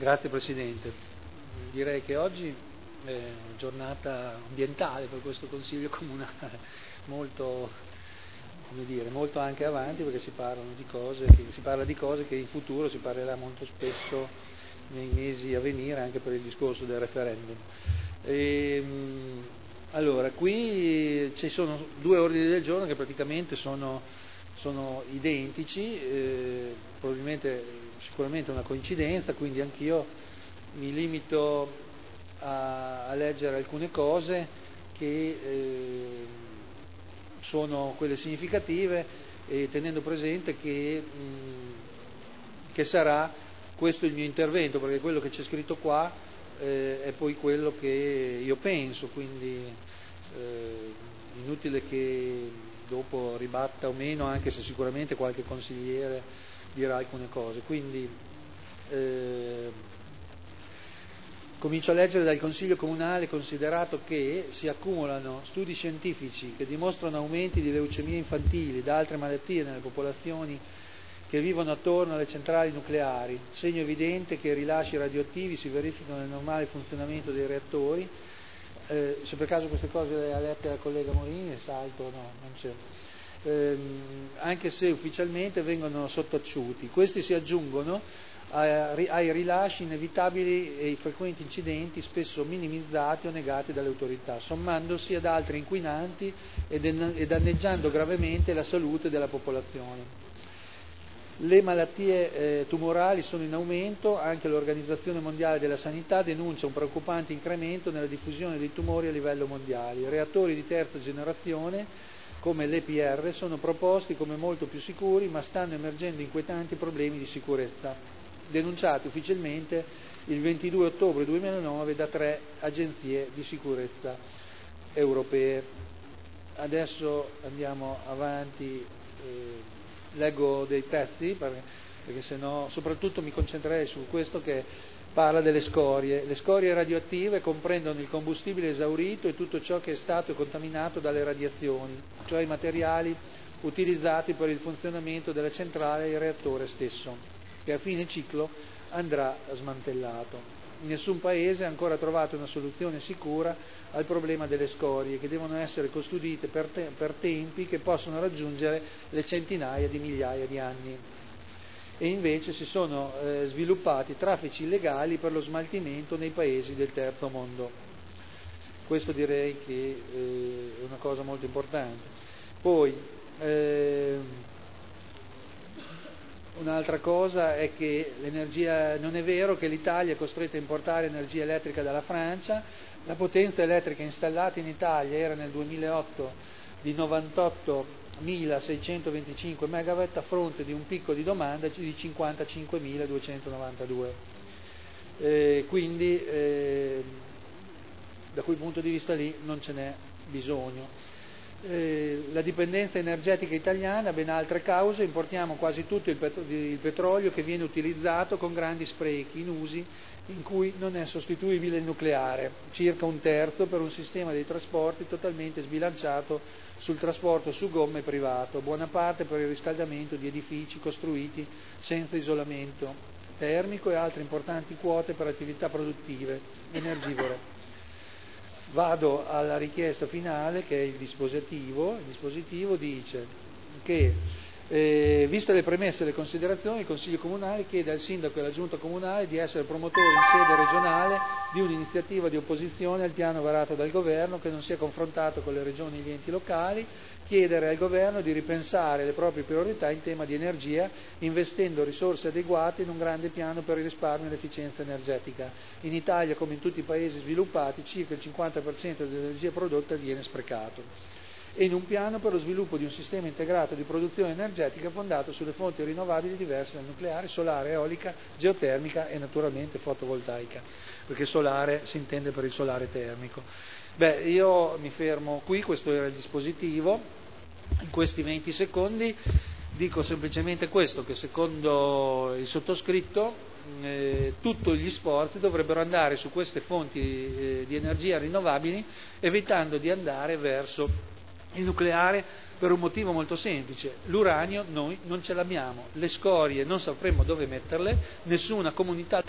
Grazie Presidente. Direi che oggi è una giornata ambientale per questo Consiglio Comunale, molto anche avanti, perché si parla di cose che in futuro si parlerà molto spesso nei mesi a venire, anche per il discorso del referendum. Allora, qui ci sono due ordini del giorno che praticamente sono identici, sicuramente una coincidenza, quindi anch'io mi limito a leggere alcune cose che sono quelle significative, e tenendo presente che sarà questo il mio intervento, perché quello che c'è scritto qua è poi quello che io penso, quindi inutile che dopo ribatta o meno, anche se sicuramente qualche consigliere dirà alcune cose. Quindi comincio a leggere dal Consiglio Comunale. Considerato che si accumulano studi scientifici che dimostrano aumenti di leucemie infantili e da altre malattie nelle popolazioni che vivono attorno alle centrali nucleari, segno evidente che i rilasci radioattivi si verificano nel normale funzionamento dei reattori. Se per caso queste cose le ha lette la collega Morini, salto, no, non c'è. Anche se ufficialmente vengono sottaciuti, questi si aggiungono ai rilasci inevitabili e ai frequenti incidenti spesso minimizzati o negati dalle autorità, sommandosi ad altri inquinanti e danneggiando gravemente la salute della popolazione. Le malattie tumorali sono in aumento, anche l'Organizzazione Mondiale della Sanità denuncia un preoccupante incremento nella diffusione dei tumori a livello mondiale. I reattori di terza generazione, come l'EPR, sono proposti come molto più sicuri, ma stanno emergendo inquietanti problemi di sicurezza, denunciati ufficialmente il 22 ottobre 2009 da 3 agenzie di sicurezza europee. Adesso andiamo avanti. Leggo dei pezzi perché sennò soprattutto mi concentrerei su questo che parla delle scorie. Le scorie radioattive comprendono il combustibile esaurito e tutto ciò che è stato contaminato dalle radiazioni, cioè i materiali utilizzati per il funzionamento della centrale e il reattore stesso, che a fine ciclo andrà smantellato. Nessun paese ha ancora trovato una soluzione sicura al problema delle scorie, che devono essere custodite per tempi che possono raggiungere le centinaia di migliaia di anni. E invece si sono sviluppati traffici illegali per lo smaltimento nei paesi del terzo mondo. Questo direi che è una cosa molto importante. Poi un'altra cosa è che l'energia, non è vero che l'Italia è costretta a importare energia elettrica dalla Francia. La potenza elettrica installata in Italia era nel 2008 di 98.625 megawatt a fronte di un picco di domanda di 55.292. Quindi da quel punto di vista lì non ce n'è bisogno. La dipendenza energetica italiana ha ben altre cause. Importiamo quasi tutto il petrolio che viene utilizzato con grandi sprechi in usi in cui non è sostituibile il nucleare, circa un terzo per un sistema dei trasporti totalmente sbilanciato sul trasporto su gomme privato, buona parte per il riscaldamento di edifici costruiti senza isolamento termico e altre importanti quote per attività produttive energivore. Vado alla richiesta finale, che è il dispositivo. Il dispositivo dice che, viste le premesse e le considerazioni, il Consiglio Comunale chiede al Sindaco e alla Giunta Comunale di essere promotori in sede regionale di un'iniziativa di opposizione al piano varato dal Governo che non sia confrontato con le regioni e gli enti locali, chiedere al Governo di ripensare le proprie priorità in tema di energia, investendo risorse adeguate in un grande piano per il risparmio e l'efficienza energetica. In Italia, come in tutti i paesi sviluppati, circa il 50% dell'energia prodotta viene sprecato. E in un piano per lo sviluppo di un sistema integrato di produzione energetica fondato sulle fonti rinnovabili diverse dal nucleare, solare, eolica, geotermica e naturalmente fotovoltaica, perché solare si intende per il solare termico. Io mi fermo qui, questo era il dispositivo. In questi 20 secondi dico semplicemente questo, che secondo il sottoscritto tutti gli sforzi dovrebbero andare su queste fonti di energia rinnovabili, evitando di andare verso il nucleare, per un motivo molto semplice: l'uranio noi non ce l'abbiamo, le scorie non sapremo dove metterle, nessuna comunità